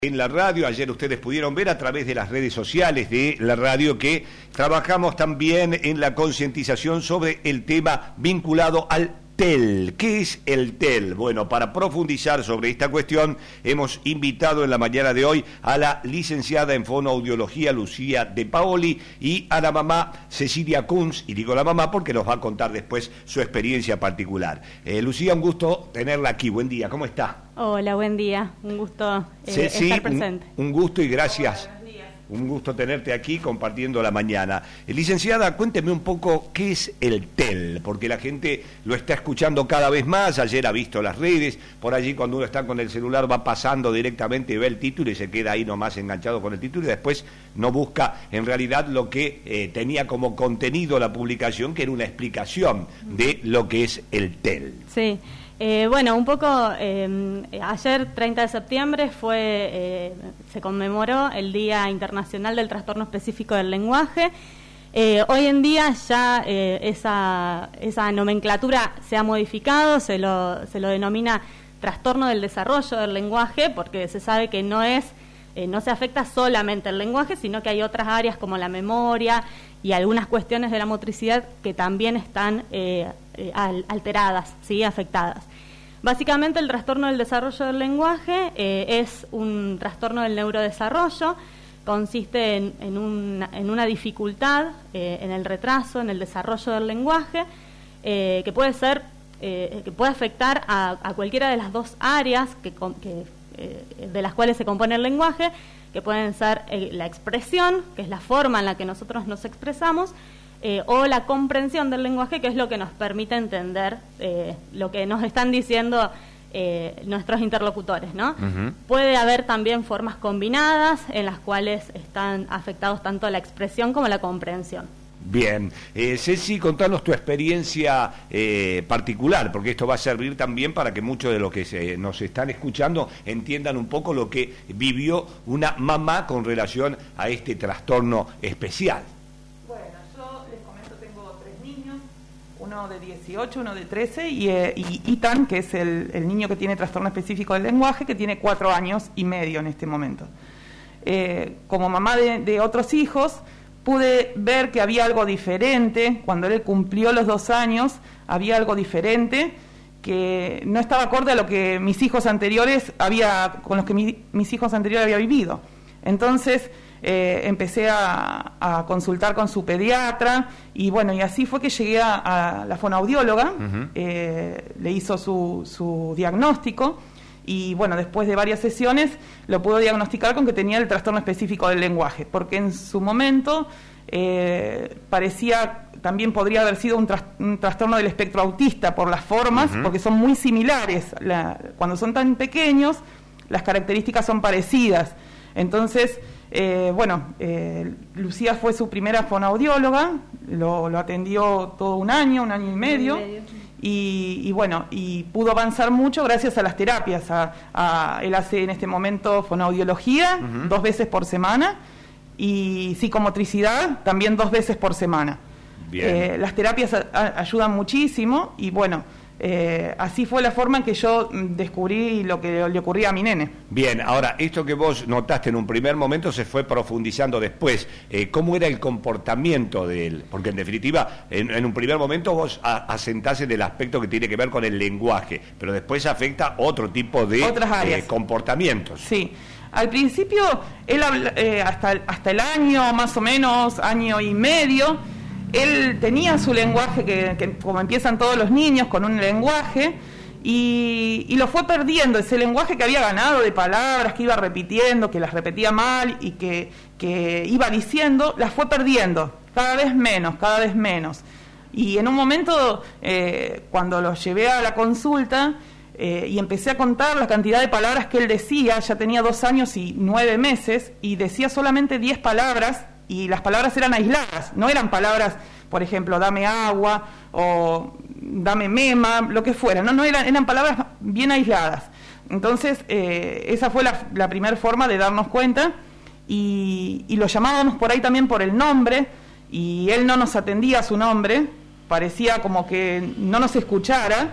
En la radio, ayer ustedes pudieron ver a través de las redes sociales de la radio que trabajamos también en la concientización sobre el tema vinculado al TEL. ¿Qué es el TEL? Bueno, para profundizar sobre esta cuestión hemos invitado en la mañana de hoy a la licenciada en fonoaudiología Lucía De Paoli y a la mamá Cecilia Kunz, y digo la mamá porque nos va a contar después su experiencia particular. Lucía, un gusto tenerla aquí. Buen día, ¿cómo está? Hola, buen día. Un gusto estar presente. Un gusto y gracias. Un gusto tenerte aquí compartiendo la mañana. Licenciada, cuénteme un poco qué es el TEL, porque la gente lo está escuchando cada vez más. Ayer ha visto las redes, por allí cuando uno está con el celular va pasando directamente y ve el título y se queda ahí nomás enganchado con el título y después no busca en realidad lo que tenía como contenido la publicación, que era una explicación de lo que es el TEL. Sí. Bueno, un poco, ayer 30 de septiembre se conmemoró el Día Internacional del Trastorno Específico del Lenguaje. Hoy en día ya esa nomenclatura se ha modificado, se lo denomina trastorno del desarrollo del lenguaje, porque se sabe que no se afecta solamente el lenguaje, sino que hay otras áreas como la memoria y algunas cuestiones de la motricidad que también están alteradas, ¿sí? Afectadas. Básicamente el trastorno del desarrollo del lenguaje es un trastorno del neurodesarrollo, consiste en una dificultad en el retraso, en el desarrollo del lenguaje, que puede afectar a cualquiera de las dos áreas de las cuales se compone el lenguaje, que pueden ser la expresión, que es la forma en la que nosotros nos expresamos, o la comprensión del lenguaje, que es lo que nos permite entender lo que nos están diciendo nuestros interlocutores, ¿no? Uh-huh. Puede haber también formas combinadas en las cuales están afectados tanto la expresión como la comprensión. Bien, Ceci, contanos tu experiencia particular, porque esto va a servir también para que muchos de los que nos están escuchando entiendan un poco lo que vivió una mamá con relación a este trastorno especial. Bueno, yo les comento, tengo 3 niños, uno de 18, uno de 13 y Ethan, que es el niño que tiene trastorno específico del lenguaje, que tiene 4 años y medio en este momento. Como mamá de otros hijos, pude ver que había algo diferente. Cuando él cumplió los 2 años, había algo diferente que no estaba acorde a lo que mis hijos anteriores con los que mis hijos anteriores había vivido. Entonces empecé a consultar con su pediatra y bueno, y así fue que llegué a la fonoaudióloga. Uh-huh. Le hizo su diagnóstico. Y bueno, después de varias sesiones lo pudo diagnosticar con que tenía el trastorno específico del lenguaje, porque en su momento también podría haber sido un trastorno del espectro autista por las formas, uh-huh. Porque son muy similares. Cuando son tan pequeños, las características son parecidas. Entonces, Lucía fue su primera fonoaudióloga, lo atendió todo un año y medio. Y pudo avanzar mucho gracias a las terapias. Él hace en este momento fonoaudiología, uh-huh. 2 veces por semana, y psicomotricidad también 2 veces por semana. Bien. Las terapias ayudan muchísimo y bueno, así fue la forma en que yo descubrí lo que le ocurría a mi nene. Bien, ahora, esto que vos notaste en un primer momento se fue profundizando después. ¿Cómo era el comportamiento de él? Porque en definitiva, en un primer momento vos asentás en el aspecto que tiene que ver con el lenguaje, pero después afecta otro tipo de comportamientos. Sí. Al principio, él hasta el año, más o menos, año y medio, él tenía su lenguaje, que como empiezan todos los niños, con un lenguaje, y lo fue perdiendo, ese lenguaje que había ganado de palabras, que iba repitiendo, que las repetía mal y que iba diciendo, las fue perdiendo, cada vez menos. Y en un momento, cuando lo llevé a la consulta, y empecé a contar la cantidad de palabras que él decía, ya tenía 2 años y 9 meses, y decía solamente 10 palabras, y las palabras eran aisladas, no eran palabras, por ejemplo, dame agua, o dame mema, lo que fuera, no eran palabras bien aisladas. Entonces, esa fue la primera forma de darnos cuenta, y lo llamábamos por ahí también por el nombre, y él no nos atendía a su nombre, parecía como que no nos escuchara.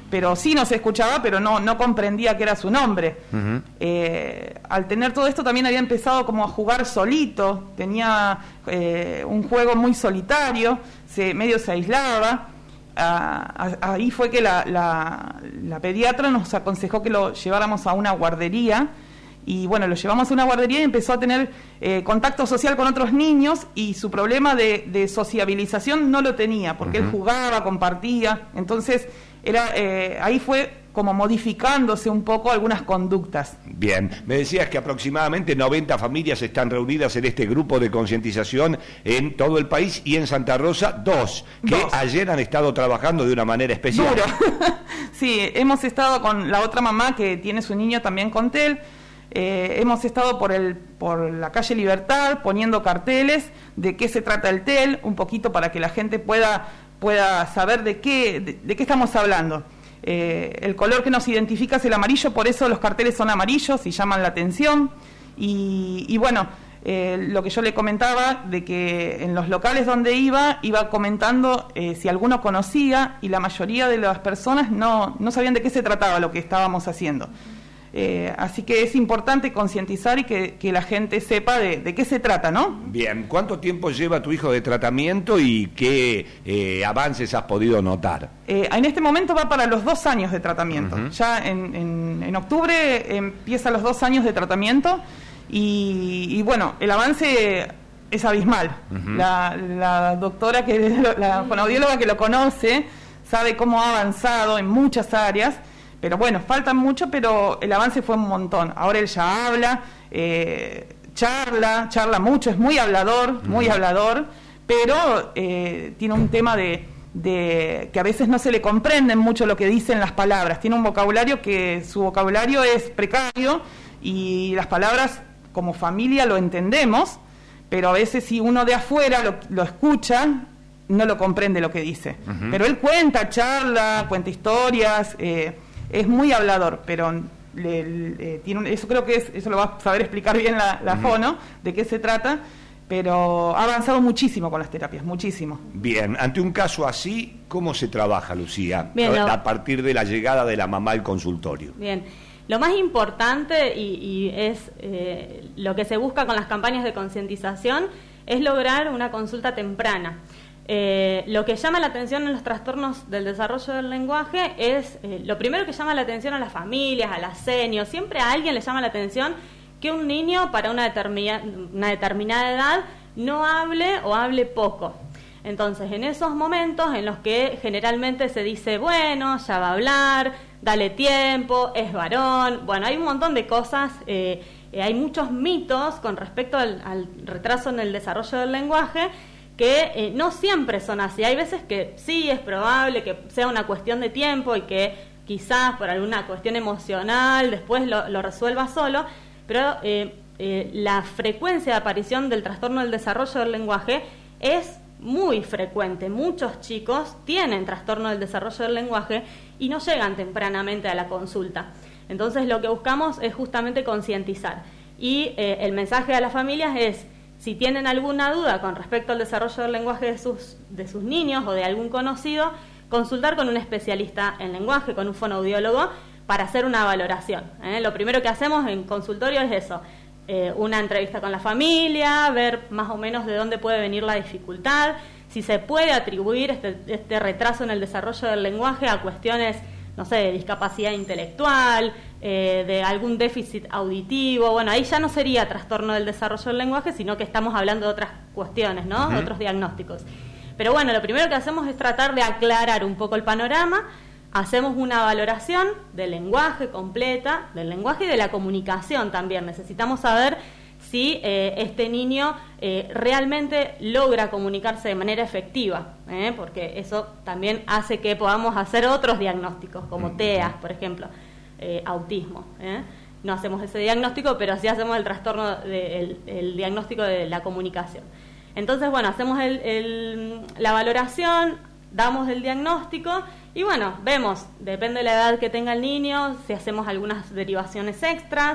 pero sí nos escuchaba, pero no comprendía que era su nombre. Al tener todo esto también había empezado como a jugar solito, tenía un juego muy solitario, medio se aislaba. Ahí fue que la pediatra nos aconsejó que lo lleváramos a una guardería. Y bueno, lo llevamos a una guardería y empezó a tener contacto social con otros niños, y su problema de sociabilización no lo tenía, porque él jugaba, compartía. Entonces ahí fue como modificándose un poco algunas conductas. Bien, me decías que aproximadamente 90 familias están reunidas en este grupo de concientización en todo el país, y en Santa Rosa dos, que ayer han estado trabajando de una manera especial. Duro. Sí, hemos estado con la otra mamá que tiene su niño también con TEL. Hemos estado por la calle Libertad poniendo carteles de qué se trata el TEL, un poquito para que la gente pueda saber de qué estamos hablando. El color que nos identifica es el amarillo, por eso los carteles son amarillos y llaman la atención. Y bueno, lo que yo le comentaba, de que en los locales donde iba comentando si alguno conocía, y la mayoría de las personas no sabían de qué se trataba lo que estábamos haciendo. Así que es importante concientizar y que la gente sepa de qué se trata, ¿no? Bien, ¿cuánto tiempo lleva tu hijo de tratamiento y qué avances has podido notar? En este momento va para los 2 años de tratamiento. Ya en octubre empieza los 2 años de tratamiento, y bueno, el avance es abismal. La doctora, la fonoaudióloga que lo conoce, sabe cómo ha avanzado en muchas áreas. Pero bueno, falta mucho, pero el avance fue un montón. Ahora él ya habla, charla mucho, es muy hablador, pero tiene un tema de que a veces no se le comprenden mucho lo que dicen las palabras. Tiene un vocabulario su vocabulario es precario, y las palabras como familia lo entendemos, pero a veces si uno de afuera lo escucha, no lo comprende lo que dice. Pero él charla, cuenta historias, es muy hablador, pero eso creo que eso lo va a saber explicar bien la fono, de qué se trata, pero ha avanzado muchísimo con las terapias, muchísimo. Bien, ante un caso así, ¿cómo se trabaja, Lucía? Bien, a partir de la llegada de la mamá al consultorio. Bien, lo más importante y es lo que se busca con las campañas de concientización es lograr una consulta temprana. Lo que llama la atención en los trastornos del desarrollo del lenguaje es, lo primero que llama la atención a las familias, a las senios, siempre a alguien le llama la atención que un niño para una determinada edad no hable o hable poco. Entonces, en esos momentos en los que generalmente se dice, bueno, ya va a hablar, dale tiempo, es varón, bueno, hay un montón de cosas, hay muchos mitos con respecto al retraso en el desarrollo del lenguaje, que no siempre son así. Hay veces que sí es probable que sea una cuestión de tiempo y que quizás por alguna cuestión emocional después lo resuelva solo, pero la frecuencia de aparición del trastorno del desarrollo del lenguaje es muy frecuente. Muchos chicos tienen trastorno del desarrollo del lenguaje y no llegan tempranamente a la consulta. Entonces lo que buscamos es justamente concientizar. Y el mensaje a las familias es: si tienen alguna duda con respecto al desarrollo del lenguaje de sus niños o de algún conocido, consultar con un especialista en lenguaje, con un fonoaudiólogo, para hacer una valoración. Lo primero que hacemos en consultorio es eso, una entrevista con la familia, ver más o menos de dónde puede venir la dificultad, si se puede atribuir este retraso en el desarrollo del lenguaje a cuestiones, no sé, de discapacidad intelectual, de algún déficit auditivo. Bueno, ahí ya no sería trastorno del desarrollo del lenguaje, sino que estamos hablando de otras cuestiones, ¿no? De otros diagnósticos. Pero bueno, lo primero que hacemos es tratar de aclarar un poco el panorama. Hacemos una valoración del lenguaje completa, del lenguaje y de la comunicación también. Necesitamos saber si este niño realmente logra comunicarse de manera efectiva, porque eso también hace que podamos hacer otros diagnósticos, como TEA, por ejemplo, autismo. No hacemos ese diagnóstico, pero sí hacemos el trastorno, el diagnóstico de la comunicación. Entonces, bueno, hacemos la valoración, damos el diagnóstico y, bueno, vemos, depende de la edad que tenga el niño, si hacemos algunas derivaciones extras,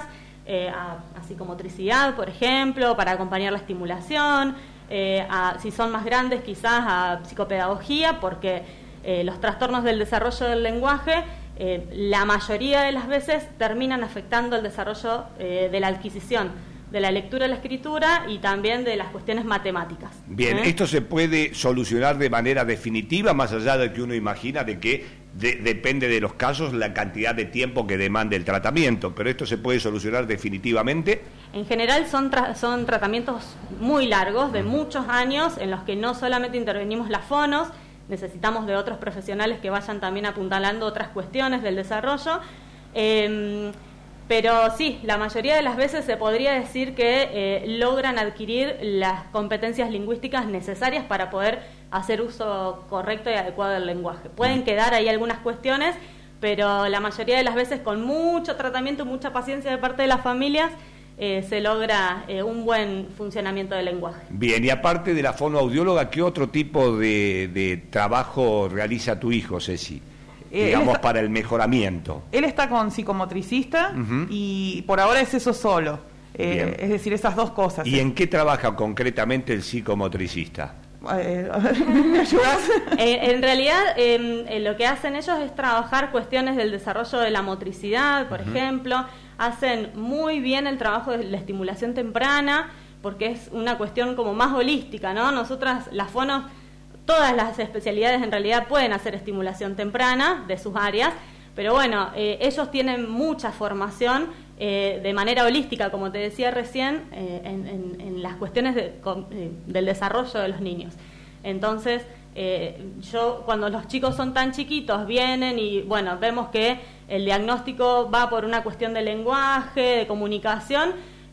a psicomotricidad, por ejemplo, para acompañar la estimulación, si son más grandes quizás a psicopedagogía, porque los trastornos del desarrollo del lenguaje la mayoría de las veces terminan afectando el desarrollo de la adquisición, de la lectura y la escritura y también de las cuestiones matemáticas. Bien, ¿esto se puede solucionar de manera definitiva, más allá de que uno imagina de que depende de los casos la cantidad de tiempo que demande el tratamiento, pero esto se puede solucionar definitivamente? En general son tratamientos muy largos, de muchos años, en los que no solamente intervenimos las fonos, necesitamos de otros profesionales que vayan también apuntalando otras cuestiones del desarrollo, pero sí, la mayoría de las veces se podría decir que logran adquirir las competencias lingüísticas necesarias para poder hacer uso correcto y adecuado del lenguaje. Pueden quedar ahí algunas cuestiones, pero la mayoría de las veces con mucho tratamiento, mucha paciencia de parte de las familias, se logra un buen funcionamiento del lenguaje. Bien, y aparte de la fonoaudióloga, ¿qué otro tipo de trabajo realiza tu hijo, Ceci? Digamos, para el mejoramiento. Él está con psicomotricista y por ahora es eso solo. Es decir, esas dos cosas. ¿Y en qué trabaja concretamente el psicomotricista? ¿Me ayudas? En realidad, lo que hacen ellos es trabajar cuestiones del desarrollo de la motricidad, por ejemplo. Hacen muy bien el trabajo de la estimulación temprana, porque es una cuestión como más holística, ¿no? Nosotras, las fonos, todas las especialidades en realidad pueden hacer estimulación temprana de sus áreas, pero bueno, ellos tienen mucha formación de manera holística, como te decía recién, en las cuestiones del desarrollo de los niños. Entonces, yo cuando los chicos son tan chiquitos vienen y bueno, vemos que el diagnóstico va por una cuestión de lenguaje, de comunicación,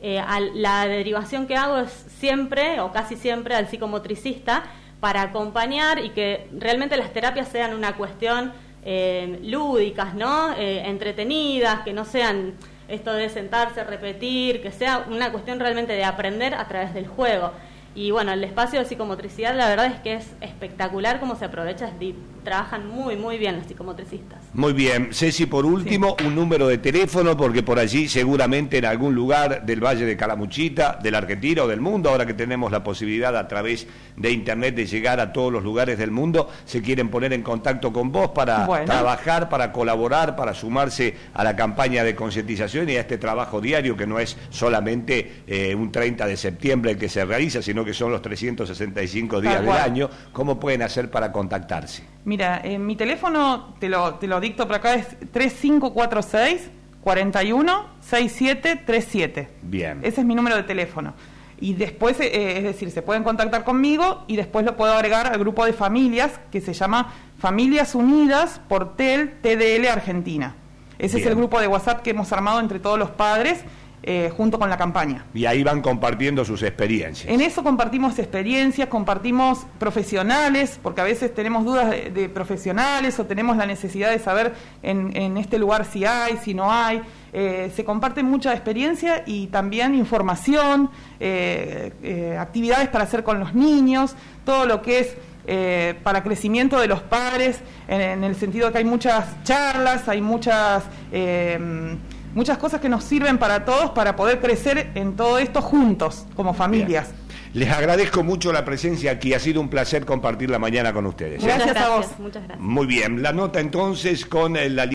la derivación que hago es siempre o casi siempre al psicomotricista para acompañar y que realmente las terapias sean una cuestión lúdicas, ¿no? Entretenidas, que no sean esto de sentarse, repetir, que sea una cuestión realmente de aprender a través del juego. Y bueno, el espacio de psicomotricidad la verdad es que es espectacular cómo se aprovecha, trabajan muy muy bien los psicomotricistas. Muy bien, Ceci, por último, un número de teléfono, porque por allí seguramente en algún lugar del Valle de Calamuchita, de la Argentina o del mundo, ahora que tenemos la posibilidad a través de internet de llegar a todos los lugares del mundo, se quieren poner en contacto con vos para trabajar, para colaborar, para sumarse a la campaña de concientización y a este trabajo diario que no es solamente un 30 de septiembre el que se realiza, sino que son los 365 días del año. ¿Cómo pueden hacer para contactarse? Mira, mi teléfono, te lo dicto por acá, es 3546-416737. Bien. Ese es mi número de teléfono. Y después, es decir, se pueden contactar conmigo y después lo puedo agregar al grupo de familias que se llama Familias Unidas por TDL Argentina. Ese es el grupo de WhatsApp que hemos armado entre todos los padres junto con la campaña. Y ahí van compartiendo sus experiencias. En eso compartimos experiencias, compartimos profesionales, porque a veces tenemos dudas de profesionales o tenemos la necesidad de saber en este lugar si hay, si no hay. Se comparte mucha experiencia y también información, actividades para hacer con los niños, todo lo que es para crecimiento de los padres, en el sentido de que hay muchas charlas, hay muchas cosas que nos sirven para todos para poder crecer en todo esto juntos, como familias. Bien. Les agradezco mucho la presencia aquí, ha sido un placer compartir la mañana con ustedes. Gracias a vos. Muchas gracias. Muy bien, la nota entonces con la